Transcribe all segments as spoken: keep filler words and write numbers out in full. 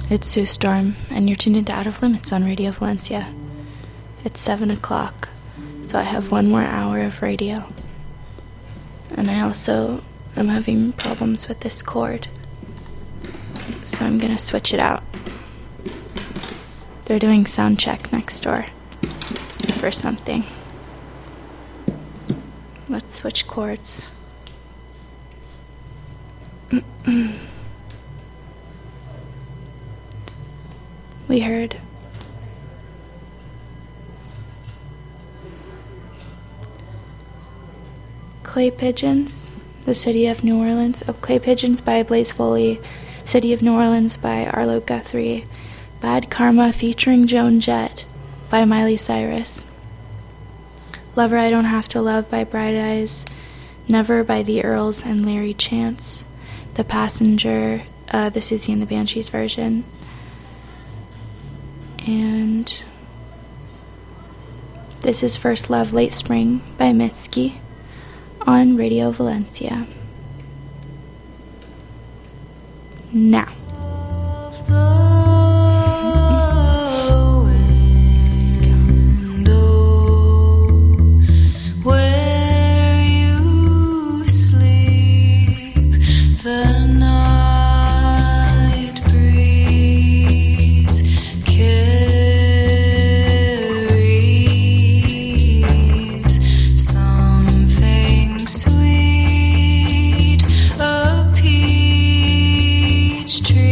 It's Sue Storm, and you're tuned into Out of Limits on Radio Valencia. It's seven o'clock, so I have one more hour of radio. And I also am having problems with this cord, so I'm gonna switch it out. They're doing sound check next door for something. Let's switch cords. We heard Clay Pigeons, The City of New Orleans. Oh, Clay Pigeons by Blaze Foley, City of New Orleans by Arlo Guthrie, Bad Karma featuring Joan Jett by Miley Cyrus, Lover I Don't Have to Love by Bright Eyes, Never by the Earls and Larry Chance, The Passenger, uh, the Susie and the Banshees version, and This Is First Love Late Spring by Mitski on Radio Valencia. Now. Tree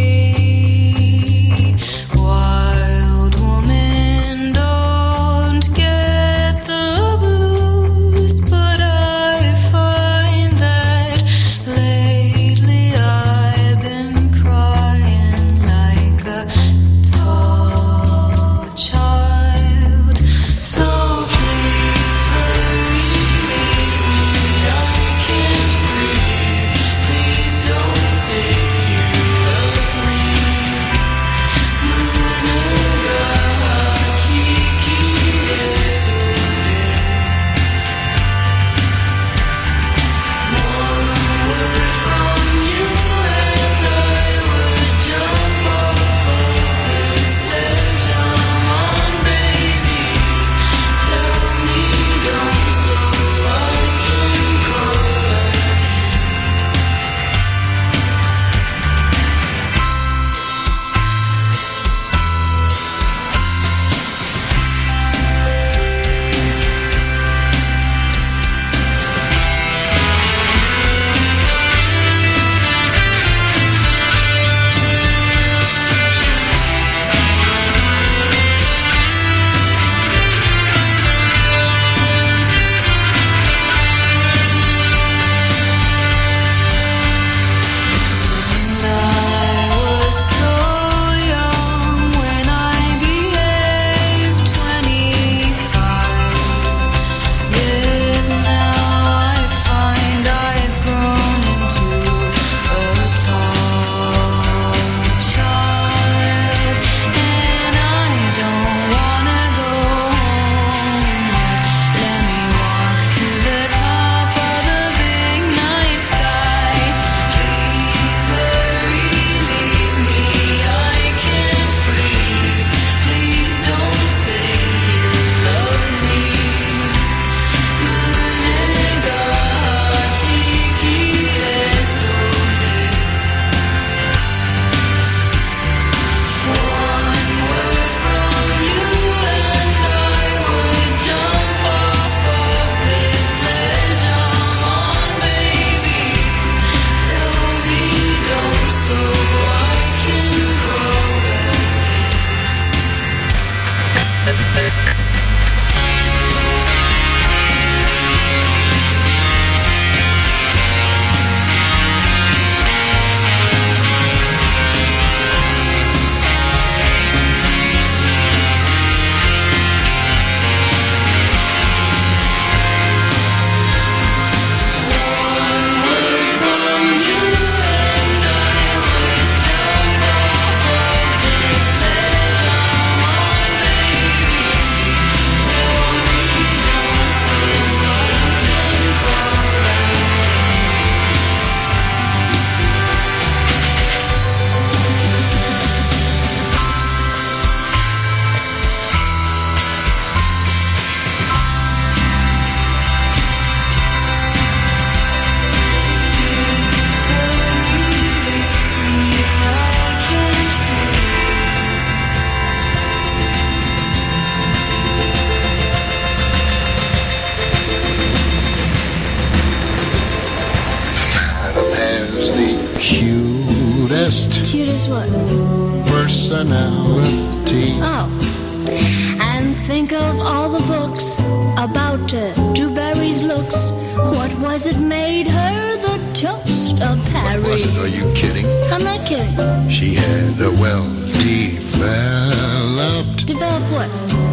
has the cutest. Cutest what? Personality. Oh. And think of all the books about uh, Dewberry's looks. What was it made her the toast of Paris? What was it? Are you kidding? I'm not kidding. She had a well-developed Develop what?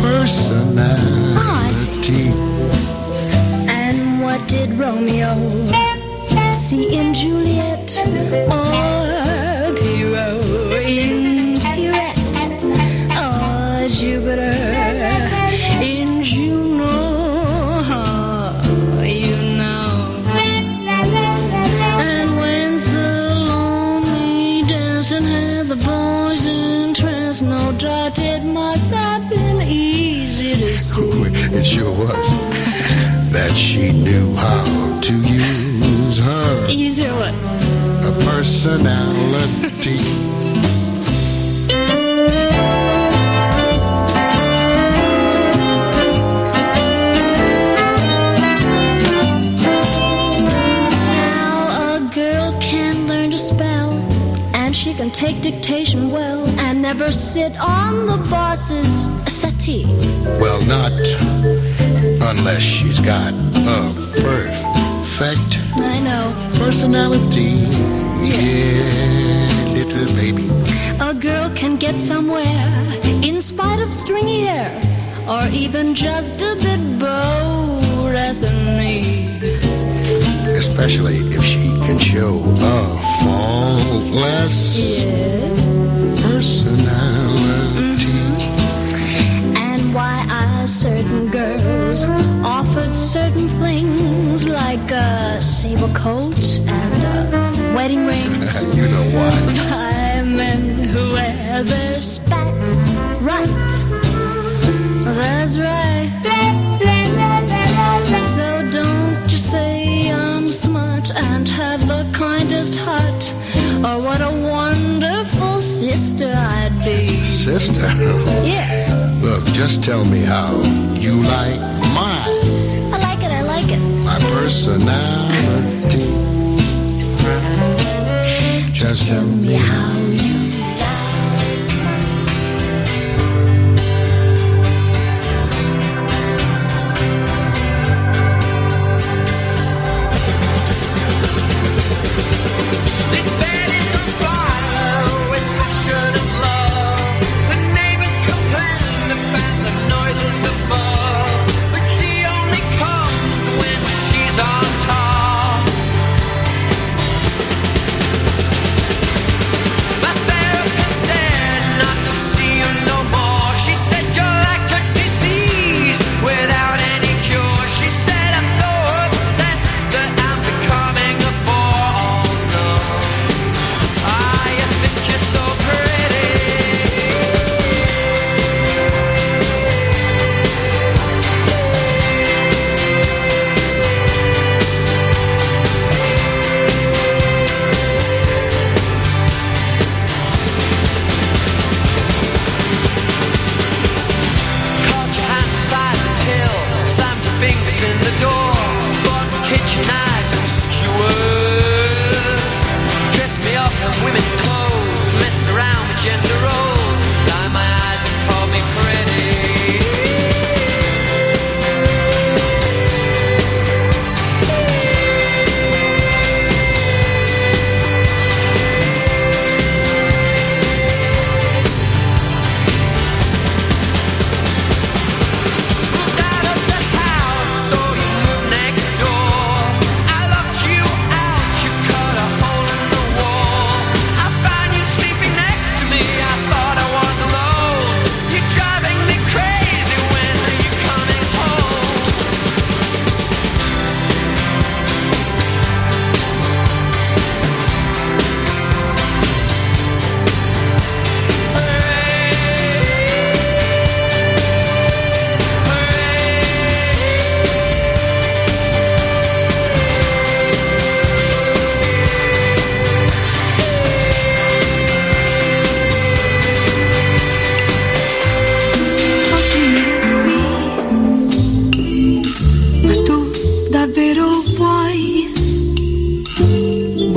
personality. And what did Romeo see in Juliet? Or Pierrot in Pierrette? Or Jupiter in Juno? You know. And when Salome danced and had the boys' interest, no doubt it must have been easy to see. It sure was. That she knew how to use her. Easy what? A personality. Now a girl can learn to spell, and she can take dictation well, and never sit on the boss's settee. Well, not unless she's got a perfect I know. personality. Yeah, little baby. A girl can get somewhere in spite of stringy hair, or even just a bit bored at the knee. Especially if she can show a faultless Yes. personality. And why are certain girls offered certain things like uh, sable coats and uh, wedding rings You know why. by men who wear their spats right? That's right. So don't you say I'm smart and have the kindest heart, or what a wonderful sister I'd be. Sister, Yeah, look, just tell me how you like my, I like it, I like it. my personality. Just tell me how you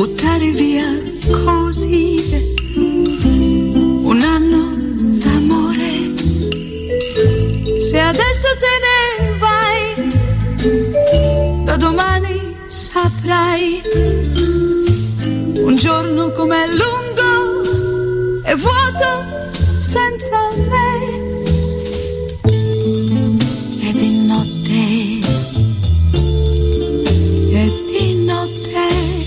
buttare via così un anno d'amore. Se adesso te ne vai, da domani saprai un giorno com'è lungo e vuoto senza me. E di notte, e di notte,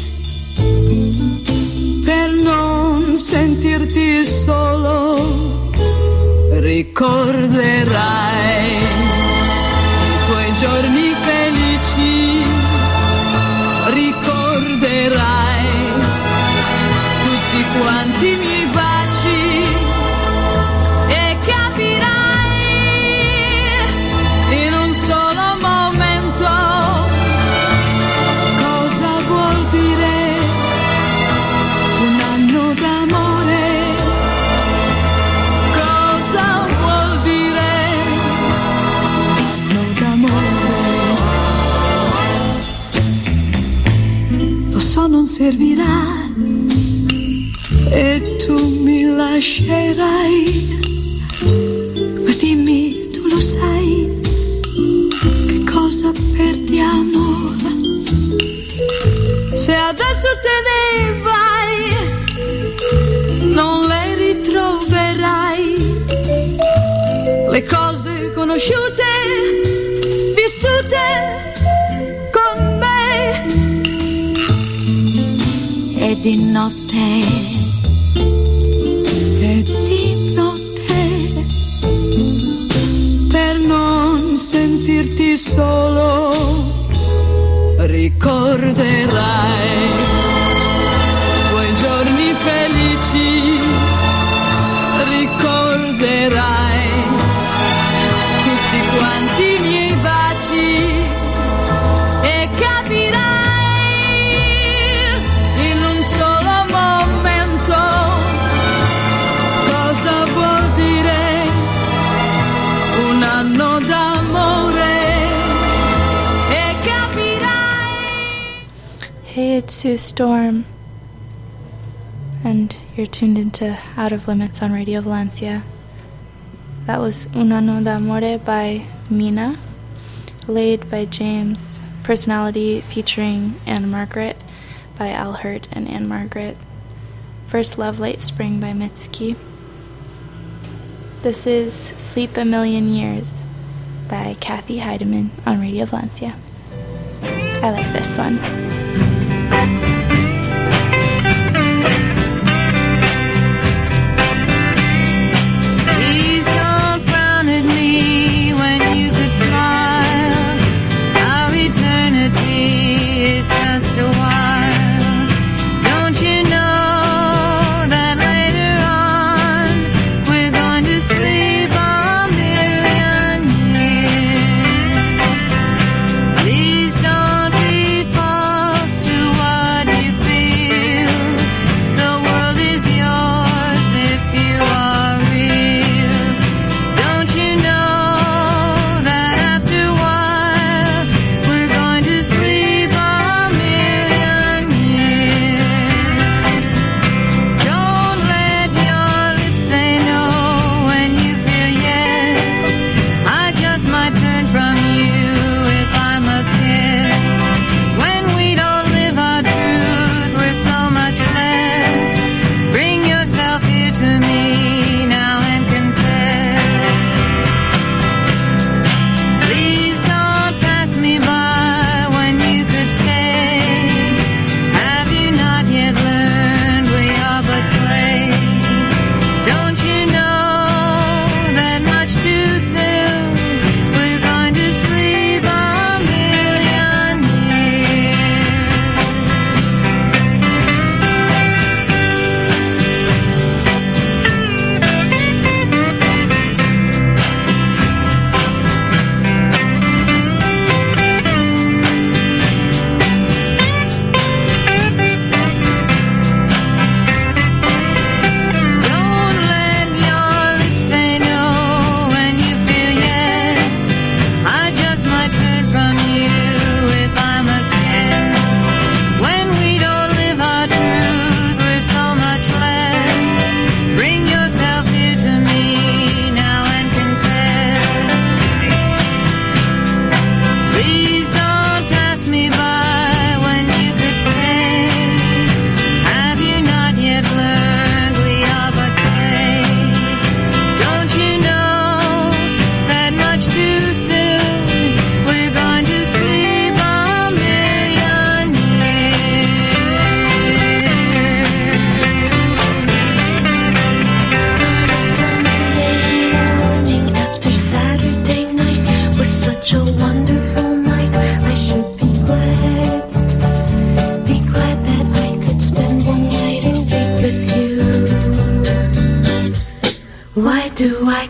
per non sentirti solo, ricorderai i tuoi giorni felici, ricorderai tutti quanti i miei baci e capirai in un solo momento cosa vuol dire un anno d'amore, cosa vuol dire un anno d'amore. Lo so non servirà e tu mi lascerai, ma dimmi, tu lo sai, che cosa perdiamo? Se adesso te ne vai, non le ritroverai, le cose conosciute, vissute con me. E di notte, e di notte, per non sentirti solo, ricorderai i tuoi giorni felici, ricorderai tutti quanti i miei baci e capirai in un solo momento cosa vuol dire un anno d'amore e capirai. Hey, it's Sue Storm, and you're tuned into Out of Limits on Radio Valencia. That was Un Anno d'Amore by Mina, Laid by James, Personality featuring Anne Margaret by Al Hurt and Anne Margaret, First Love Late Spring by Mitski. This is Sleep a Million Years by Kathy Heidemann on Radio Valencia. I like this one. Please don't frown at me when you could smile. Our eternity is just a while. Don't you know that later on we're going to sleep a million years? Please don't be false to what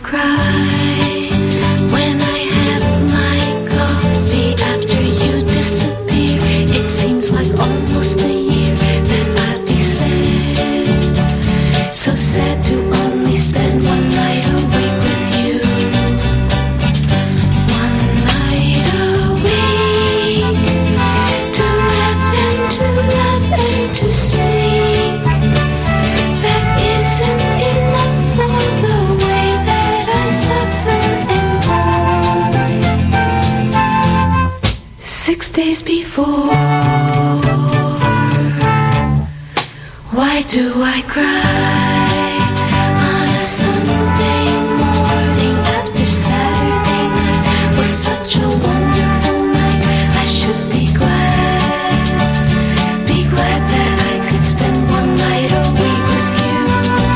cry when I have my coffee after you disappear? It seems like almost a year that I'll be sad. So sad to only spend one night awake with you. One night awake, to laugh and to love and to speak. That isn't enough for the way that I suffer and mourn. Six days before, why do I cry on a Sunday morning after Saturday night was such a wonderful night? I should be glad, be glad that I could spend one night away with you.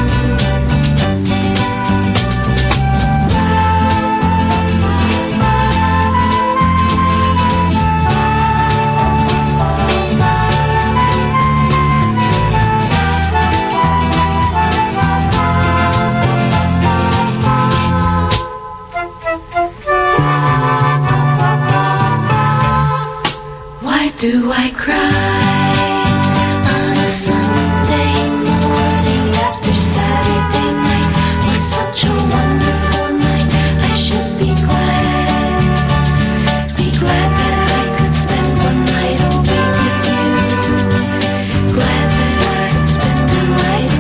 Why do I cry on a Sunday morning after Saturday night was such a wonderful night? I should be glad, be glad that I could spend one night away with you. Glad that I could spend a night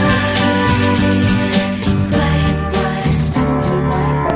right. Glad, glad to spend a night.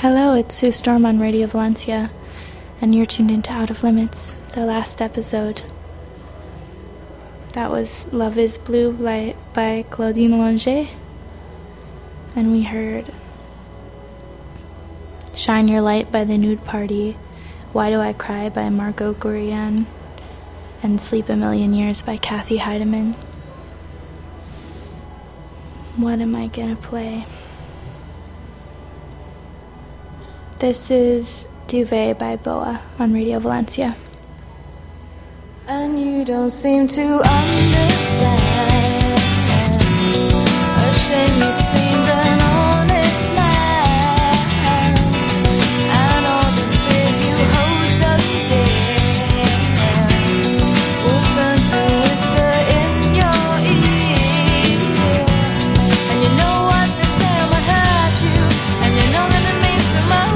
Hello, it's Sue Storm on Radio Valencia, and you're tuned into Out of Limits, the last episode. That was Love is Blue by, by Claudine Longer, and we heard Shine Your Light by The Nude Party, Why Do I Cry by Margot Gurian, and Sleep a Million Years by Kathy Heidemann. What am I gonna play? This is Duvet by Boa on Radio Valencia. And you don't seem to understand. A shame you seemed an honest man. And all the fears you hold so dear will turn to whisper in your ear. And you know what they say might hurt you, and you know that it means so much.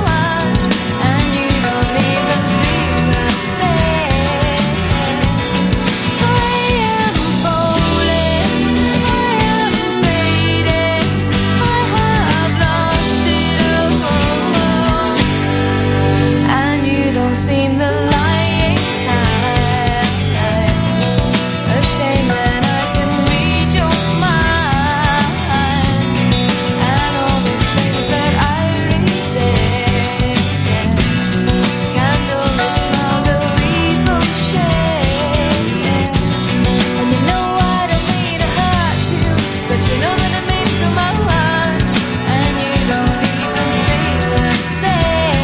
Seem the lying kind. A shame that I can read your mind, and all the things that I read there. Candlelit smile, the ricochet. And you know I don't mean to hurt you, but you know that it means so much, and you don't even feel a thing.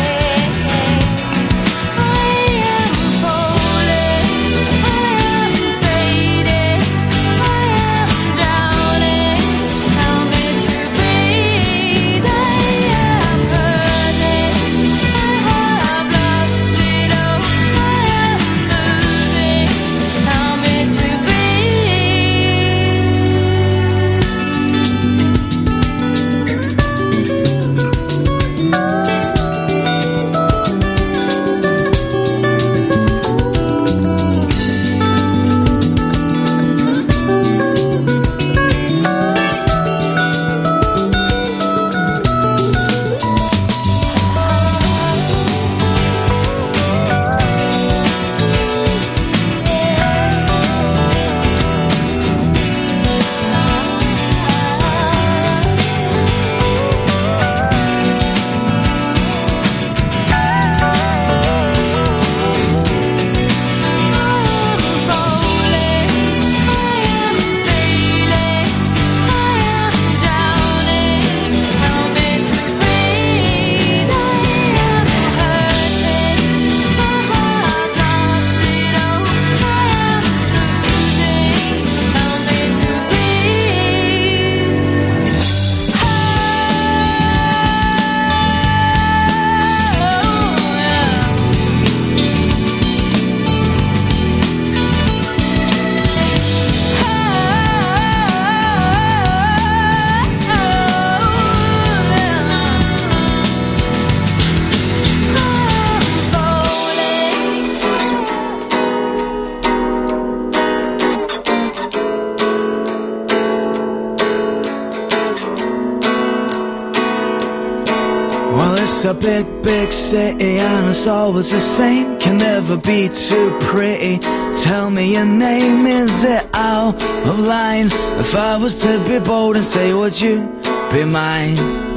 It's a big, big city and it's always the same. Can never be too pretty. Tell me your name, is it out of line? If I was to be bold and say, would you be mine?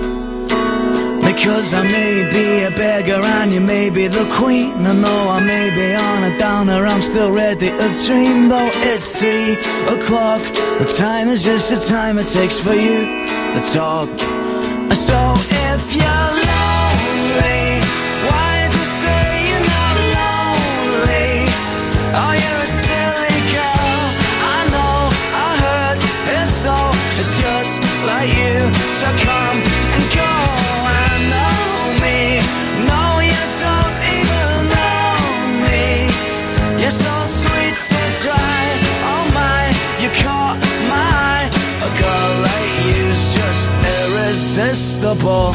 Because I may be a beggar and you may be the queen. And though I may be on a downer, I'm still ready to dream. Though it's three o'clock, the time is just the time it takes for you to talk. So if you're lonely, why don't you say you're not lonely? Oh, you're a silly girl, I know, I heard it's so. It's just like you to come and go. I know me, no, you don't even know me. You're so sweet, so dry, oh my, you caught my eye. A girl like you's just irresistible.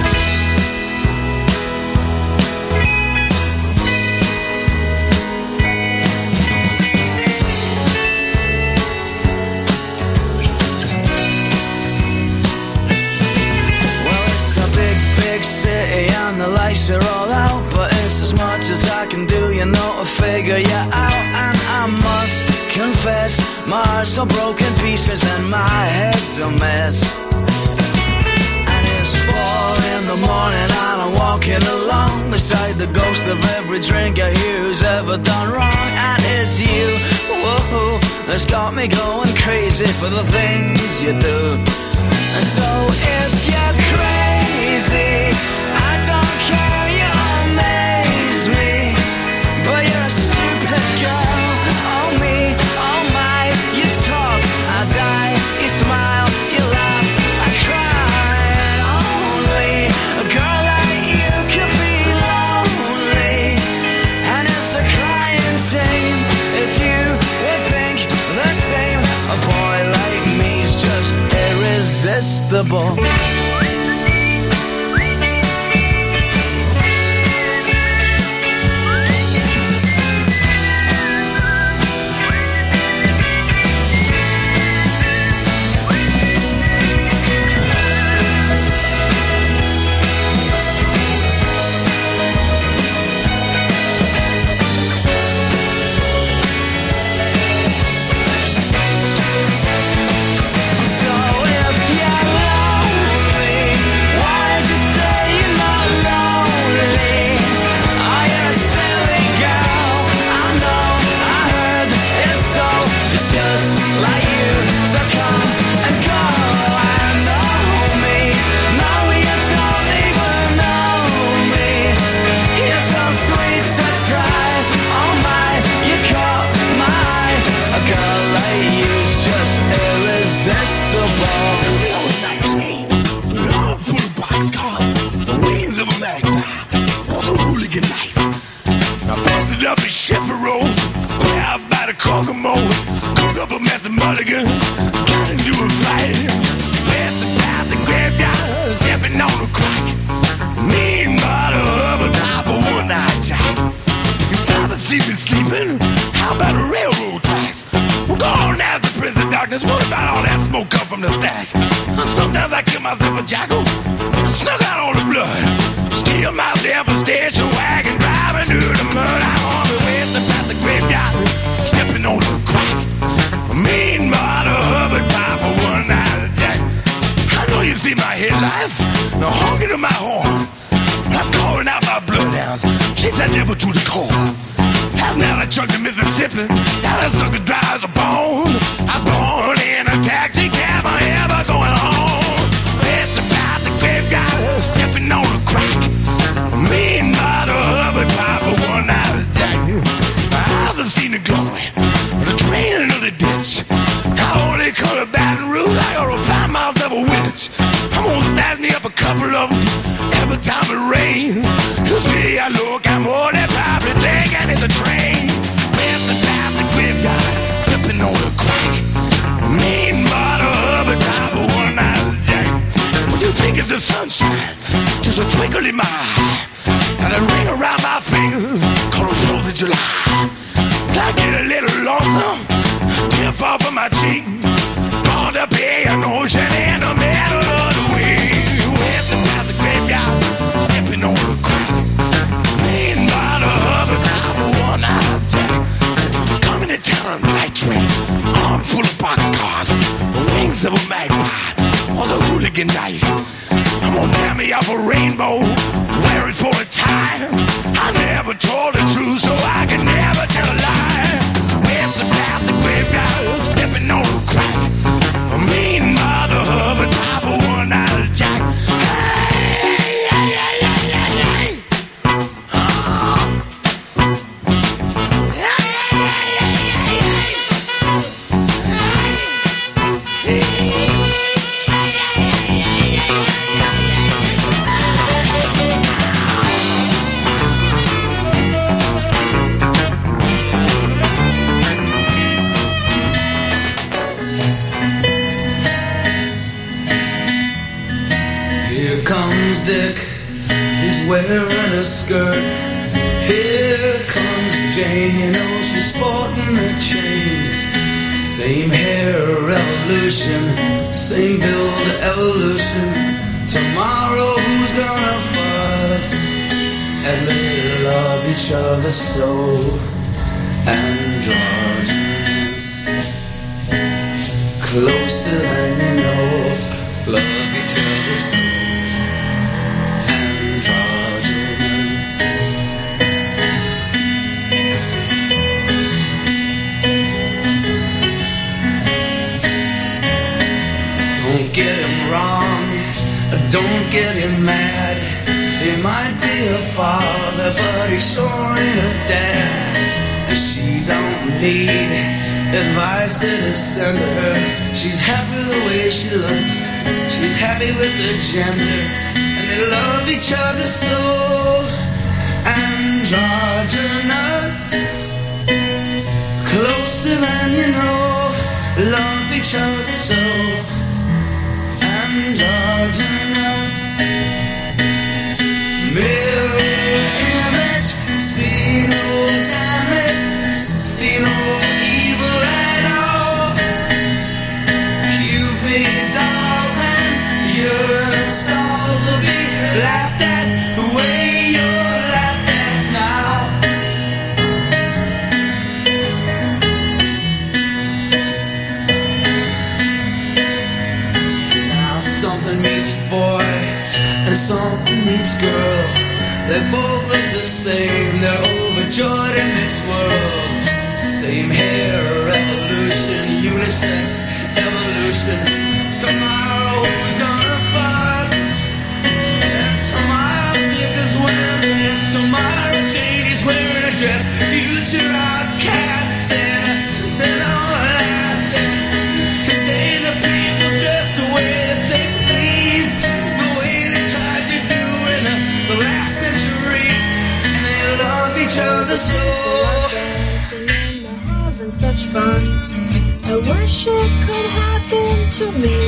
Well, it's a big, big city and the lights so broken pieces and my head's a mess. And it's four in the morning and I'm walking along beside the ghost of every drinker here who's ever done wrong. And it's you, whoa, that's got me going crazy for the things you do. And so if you're crazy, I don't care, you amaze me. But you're a stupid girl, oh me, oh my. You talk, I die, you smile, you laugh, I cry. And only a girl like you could be lonely. And it's a crying shame if you would think the same. A boy like me's just irresistible. Dick, he's wearing a skirt. Here comes Jane, you know she's sporting a chain. Same hair evolution, same build evolution. Tomorrow who's gonna fuss? And they love each other so androgynous. closer than you know. Love each other so androgynous. Don't get him wrong, don't get him mad. He might be a father, but he sure ain't a dad. And she don't need advice that is sent to her. She's happy the way she looks, she's happy with her gender, and they love each other so androgynous. Closer than you know, love each other so androgynous. Mirror image, see no damage, see no evil at all. Cupid dolls and urine stalls will be laughed at the way you're laughed at now. Now something meets boy and something meets girl. They both look the same, they're overjoyed in this world. Same hair, revolution, unisex, evolution. Tomorrow who's gonna fuss? And tomorrow Dick is wearing it, tomorrow Jane is wearing a dress. Future outcast and then all lasting. Today the people dress the way that they please, the way they tried to do in the, the last centuries, and they love each other so. Such fun, I wish it could happen to me.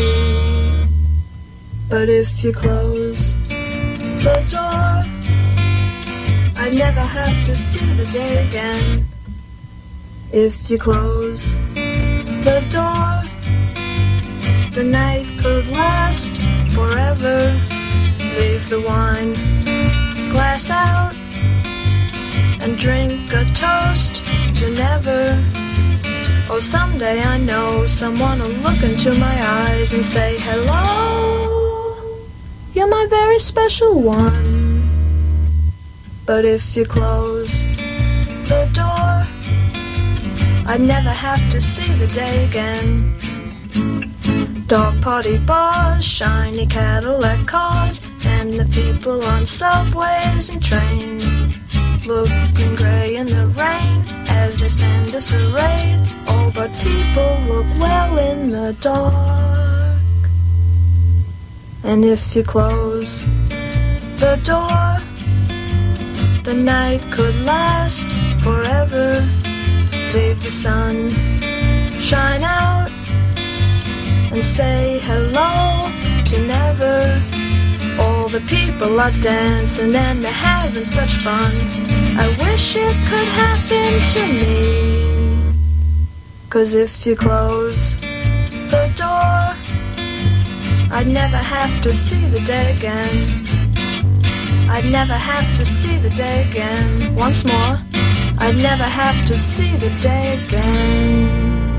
But if you close the door, I'd never have to see the day again. If you close the door, the night could last forever. Leave the wine glass out and drink a toast to never. Oh, someday I know someone will look into my eyes and say, hello, you're my very special one. But if you close the door, I'd never have to see the day again. Dog party bars, shiny Cadillac cars, and the people on subways and trains, looking grey in the rain as they stand disarrayed. Oh, but people look well in the dark. And if you close the door, the night could last forever. Leave the sun shine out and say hello to never. All the people are dancing and they're having such fun. I wish it could happen to me. 'Cause if you close the door, I'd never have to see the day again. I'd never have to see the day again. Once more, I'd never have to see the day again.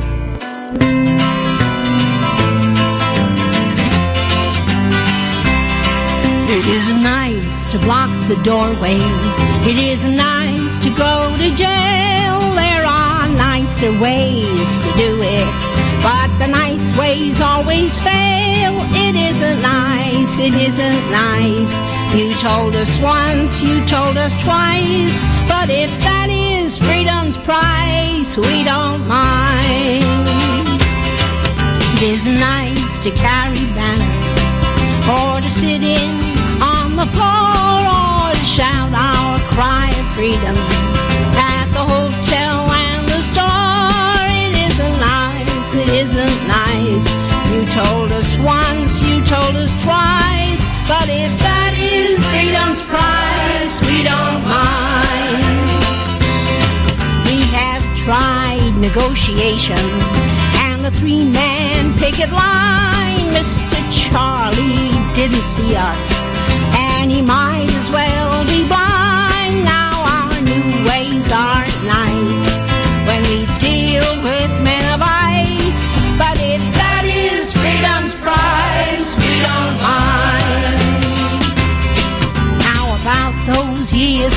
It is nice to block the doorway. It is nice to go to jail. There are nicer ways to do it, but the nice ways always fail. It isn't nice, it isn't nice. You told us once, you told us twice, but if that is freedom's price, we don't mind. It is nice to carry banners, or to sit in on the floor, or to shout our cry of freedom at the hotel and the store. It isn't nice, it isn't nice. You told us once, you told us twice, but if that is freedom's price, we don't mind. We have tried negotiation and the three-man picket line. Mister Charlie didn't see us, and he might as well be blind. Now our new ways aren't nice when we deal with men of ice, but if that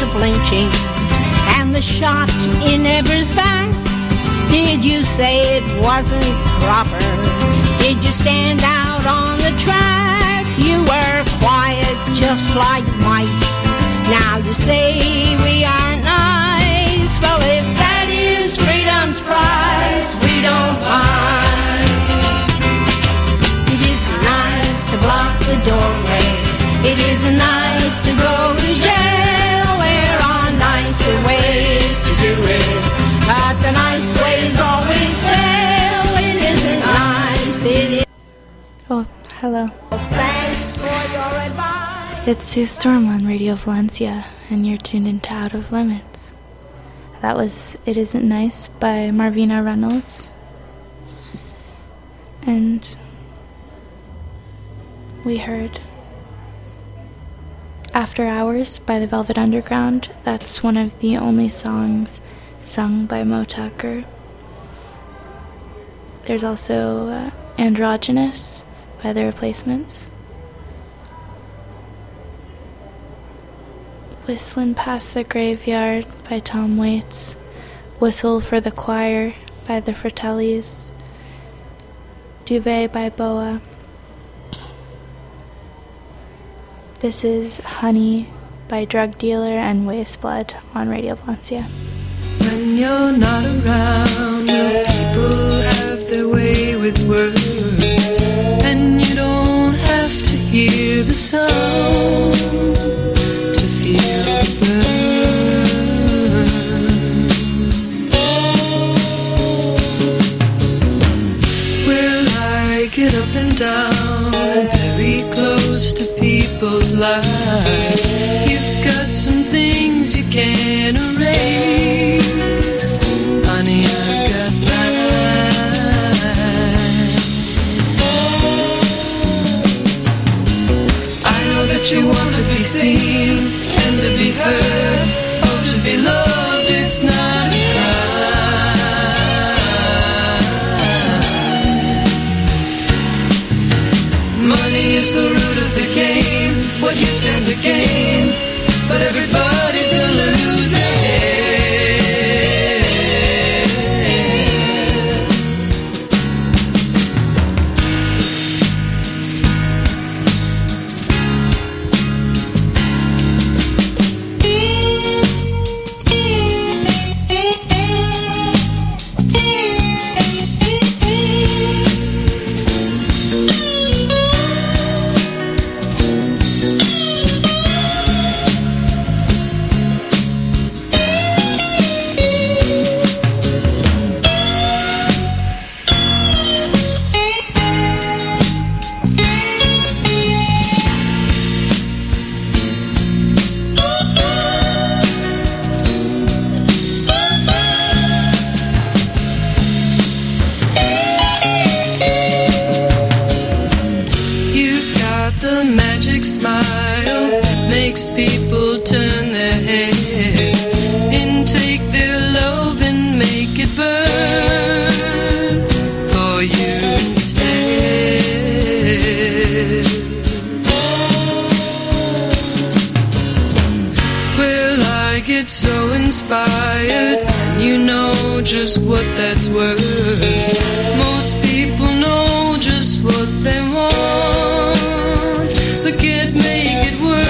of lynching and the shot in Evers back. Did you say it wasn't proper? Did you stand out on the track? You were quiet just like mice. Now you say we aren't nice. Well, if that is freedom's price, we don't mind. It isn't nice to block the doorway. It isn't nice to go to jail. There are nicer ways to do it, but the nice ways always fail. It isn't nice. It is. Oh, hello. Thanks for your advice. It's Sue Storm on Radio Valencia, and you're tuned into Out of Limits. That was It Isn't Nice by Marvina Reynolds. And we heard After Hours by the Velvet Underground. That's one of the only songs sung by Moe Tucker. There's also uh, Androgynous by The Replacements. Whistlin' Past the Graveyard by Tom Waits. Whistle for the Choir by the Fratellis. Duvet by Boa. This is Honey by Drug Dealer and Waste Blood on Radio Valencia. When you're not around, your people have their way with words, and you don't have to hear the sound to feel the burn. Well, I get up and down and very close to people's lives. You've got some things you can't erase. Honey, I've got mine. I know that you want to be seen and to be heard. Oh, to be loved, it's not a crime. Money is the root of the game, what you stand to gain, but everybody's gonna lose their heads. Smile that makes people turn their heads and take their love and make it burn for you instead. Well, I get so inspired, and you know just what that's worth. Most people know just what they want, but can't make it work.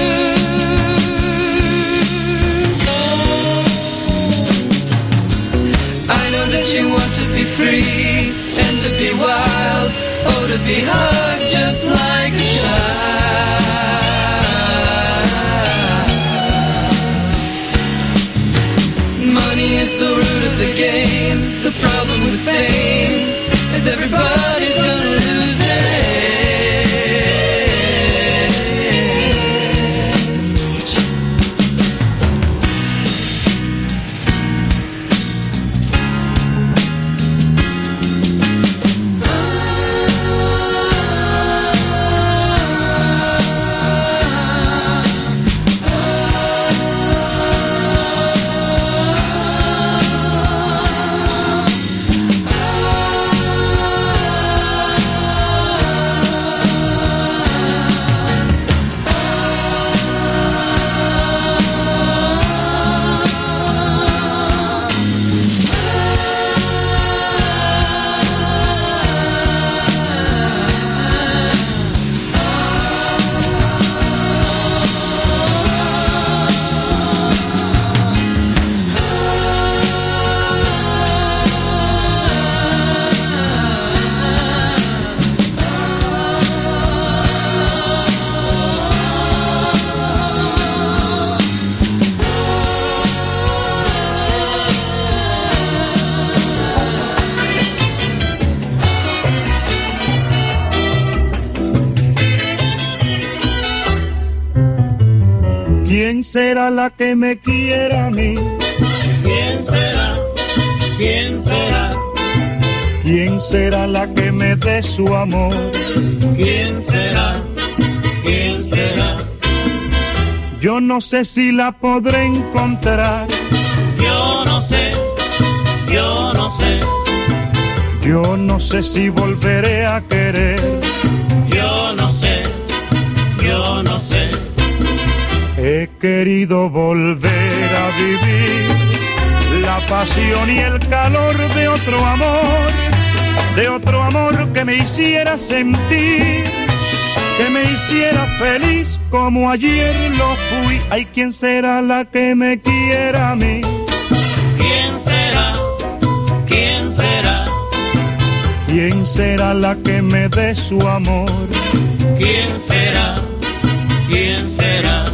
I know that you want to be free and to be wild, oh, to be hugged just like a child. Money is the root of the game. The problem with fame is everybody's gonna lose their head. ¿quién será la que me quiera a mí? ¿Quién será? ¿Quién será? ¿Quién será la que me dé su amor? ¿Quién será? ¿Quién será? Yo no sé si la podré encontrar. Yo no sé, yo no sé. Yo no sé si volveré a querer. Yo no sé, yo no sé. He querido volver a vivir la pasión y el calor de otro amor, de otro amor que me hiciera sentir, que me hiciera feliz como ayer lo fui. Ay, ¿quién será la que me quiera a mí? ¿Quién será? ¿Quién será? ¿Quién será la que me dé su amor? ¿Quién será? ¿Quién será?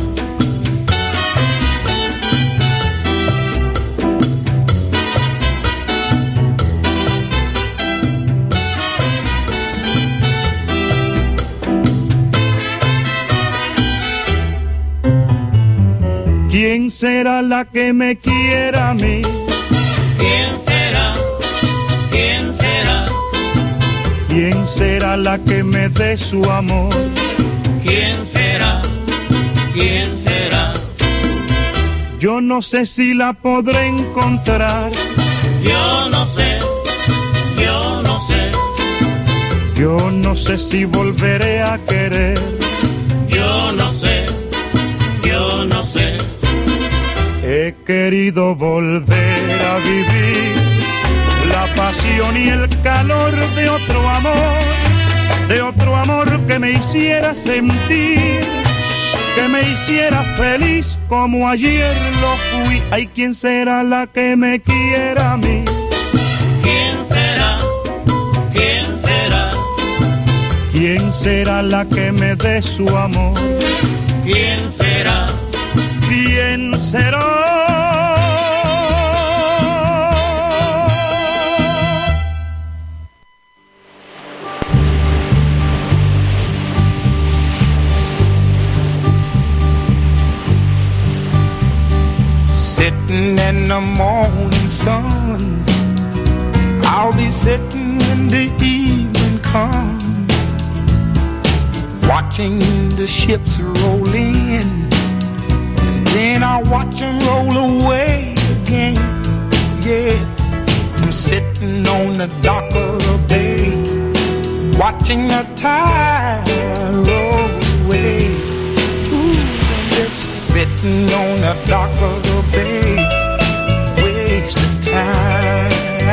¿Quién será la que me quiera a mí? ¿Quién será? ¿Quién será? ¿Quién será la que me dé su amor? ¿Quién será? ¿Quién será? Yo no sé si la podré encontrar. Yo no sé, yo no sé. Yo no sé si volveré a querer. Yo no sé, yo no sé. He querido volver a vivir la pasión y el calor de otro amor, de otro amor que me hiciera sentir, que me hiciera feliz como ayer lo fui. Ay, ¿quién será la que me quiera a mí? ¿Quién será? ¿Quién será? ¿Quién será la que me dé su amor? ¿Quién será? ¿Quién será? Sitting in the morning sun, I'll be sitting when the evening comes, watching the ships roll in. Then I watch them roll away again. Yeah, I'm sitting on the dock of the bay, watching the tide roll away. Ooh, I'm just sitting on the dock of the bay, wasting time.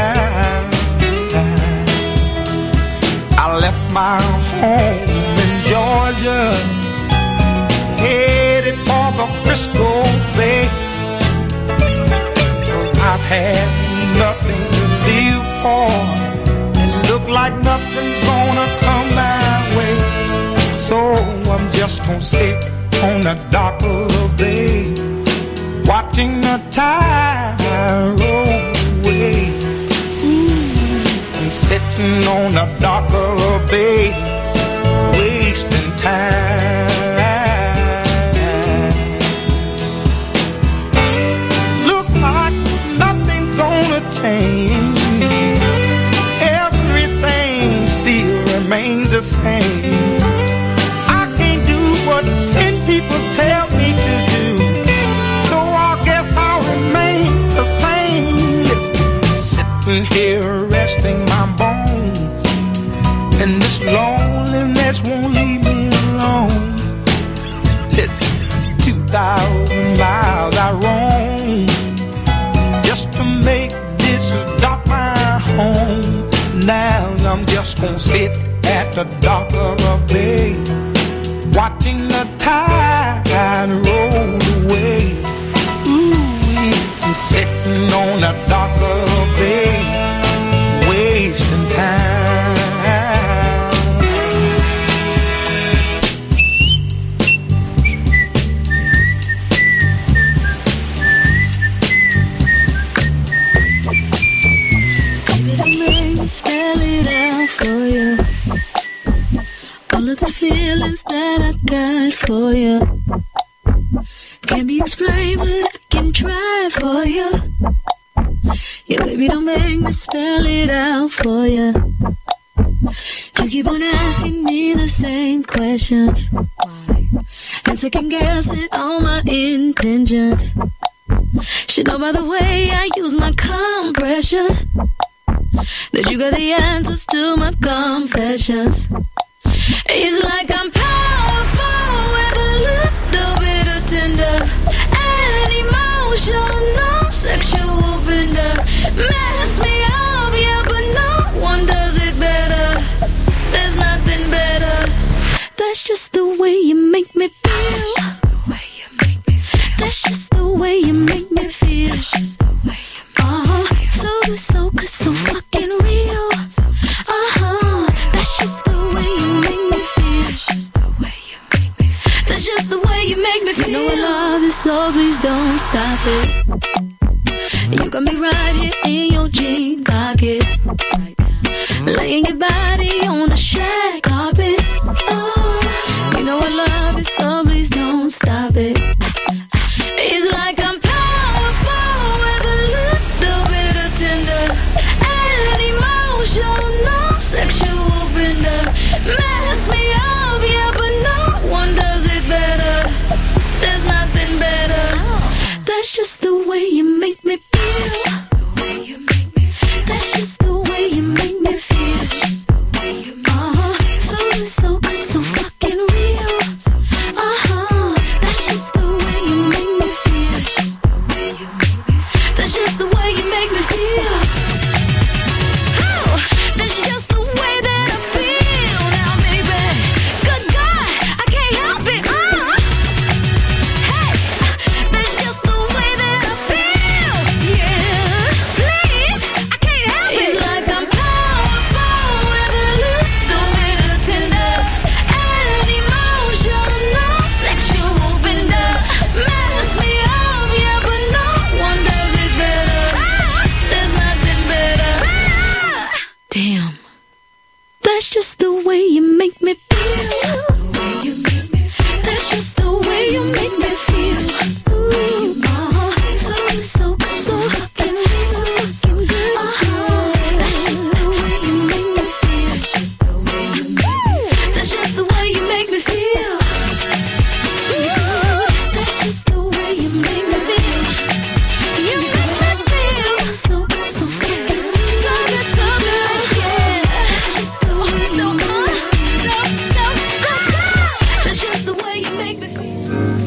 I left my home in Georgia, headed for the Frisco Bay, 'cause I've had nothing to live for, and look like nothing's gonna come my way. So I'm just gonna sit on the dock of the bay, watching the tide roll away. Ooh, I'm sitting on the dock of the bay, wasting time. Everything still remains the same. I can't do what ten people tell me to do, so I guess I'll remain the same. Listen, sitting here resting my bones, and this loneliness won't leave me alone. Listen, two thousand miles I roam just to make this dock my home. Now I'm just gonna sit at the dock of the bay, watching the tide roll away. Ooh, I'm sitting on the dock of the bay, wasting time. Spell it out for you. All of the feelings that I got for you. Can't be explain, but I can try for you. Yeah, baby, don't make me spell it out for you. You keep on asking me the same questions. Why? And second guessing all my intentions. Should know by the way I use my compression that you got the answers to my confessions. It's like I'm powerful with a little bit of tender and emotional sexual bender. Mess me up, yeah, but no one does it better. There's nothing better. That's just the way you make me feel. That's just the way you make me feel. That's just the way you make me feel. That's just the way you make uh-huh. me feel. So good, so good, so fucking real. Uh-huh. That's just the way you make me feel. That's just the way you make me feel. That's just the way you make me feel. You know I love you, so please don't stop it. You got me right here in your jean pocket, right now, laying your body on the shag carpet. Oh, you know I love it, so please don't stop it. It's like I'm powerful with a little bit of tender and emotional sexual bender. Mess me up, yeah, but no one does it better. There's nothing better. That's just the way you make me feel. That's just the way you make me feel. That's just the way you make me feel. That's just the way you make me feel. Uh-huh. So good, so good, so fucking real. Uh-huh. That's just the way you make me feel. That's just the way you make me feel. That's just the way you make me feel. Oh, that's just the way that I feel now, baby. Good God, I can't help it. Uh. Hey, that's just the way that I feel. Yeah, please, I can't help it. It's like I'm powerful with a little bit of tender and emotional sexual bender. Mess me up, yeah, but no one does it better. There's nothing better. Damn, that's just the way you make me feel. That's just the way you make me feel. That's just the way you make me feel. Uh-huh. So good, so good, so fucking real. So fucking good. Uh-huh. That's just the way you make me feel. That's just the way you make me feel. That's just the way you make me feel. That's just the way you make me feel. You make me feel so good, so fucking real. So good, so good, yeah. That's just the way you make me feel. So, so, so good. That's just the way you make me feel.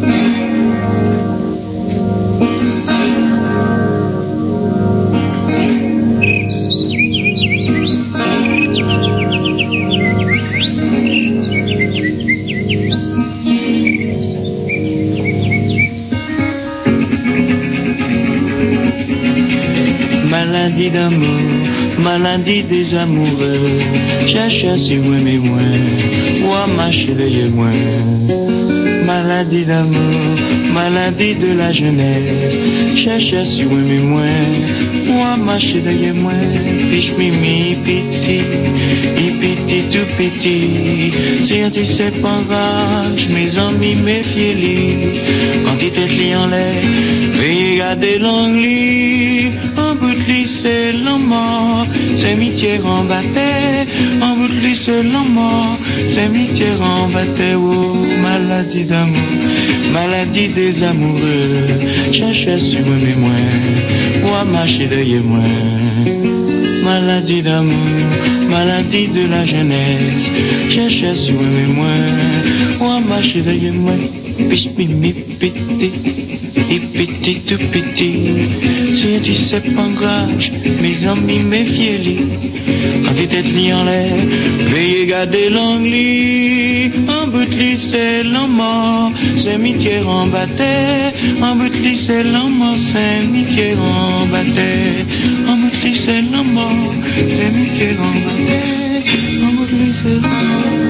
Maladie d'amour, maladie des amoureux. Cherche si moi mais moi, moi ma chérie moi. Maladie d'amour, maladie de la jeunesse. Cherche si moi mais moi, moi ma chérie moi. Piche mimi piti, i piti tout petit. Si tu sais pas rage, mes amis méfiez-les. Quand il te lit en l'air, veuillez garder l'ongli. En bout de lit c'est l'homme, c'est mitié en bataille. En bout de lit c'est l'homme, c'est mitié en bataille. Oh, maladie d'amour, maladie des amoureux. Cherche sur moi mais moi, moi marcher derrière moi. Maladie d'amour, maladie de la jeunesse. Cherche sur moi mais moi, moi marcher derrière moi. Piche mimi piti, i petit tout petit. Si tu sais pas grâce, mes amis méfiez-les. Quand tu t'es mis en l'air, veuillez garder l'ongli. En bout de lit c'est l'homme, c'est mitié en bataille. En bout de lit c'est l'homme, c'est mitié en bataille. En bout de lit c'est l'homme, c'est mitié en bataille. En bout de lit c'est l'homme, c'est mitié en bataille.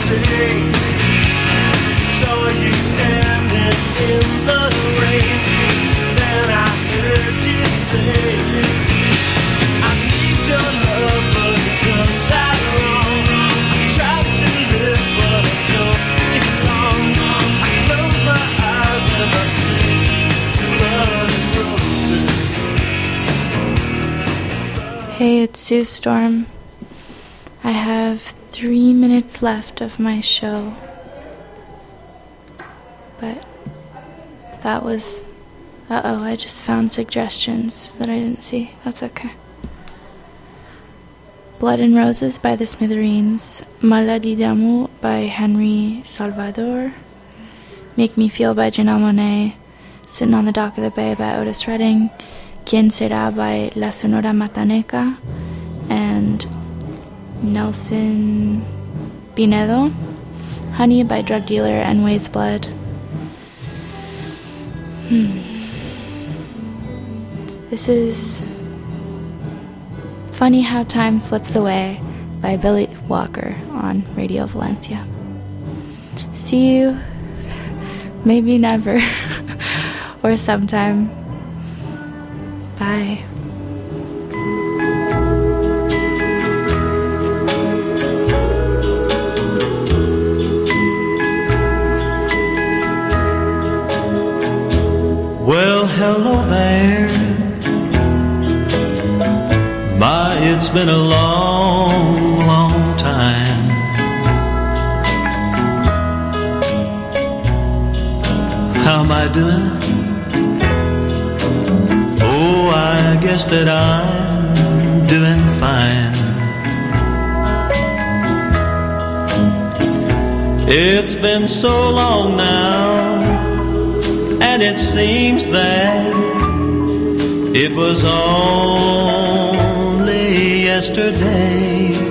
say? Saw you standing in the rain. Then I heard you say, I need your love, but it comes out wrong. I tried to live, but I don't belong. I close my eyes and I see blood and roses. Hey, it's Sue Storm. I have three minutes left of my show. But that was... Uh-oh, I just found suggestions that I didn't see. That's okay. Blood and Roses by the Smithereens. Maladie d'amour by Henry Salvador. Make Me Feel by Janelle Monáe. Sitting on the Dock of the Bay by Otis Redding. Quien Será by La Sonora Mataneca. And Nelson Pinedo. Honey by Drug Dealer and Ways Blood. Hmm. This is Funny How Time Slips Away by Billy Walker on Radio Valencia. See you, maybe never, or sometime. Bye. Well, hello there. My, it's been a long, long time. How am I doing? Oh, I guess that I'm doing fine. It's been so long now, and it seems that it was only yesterday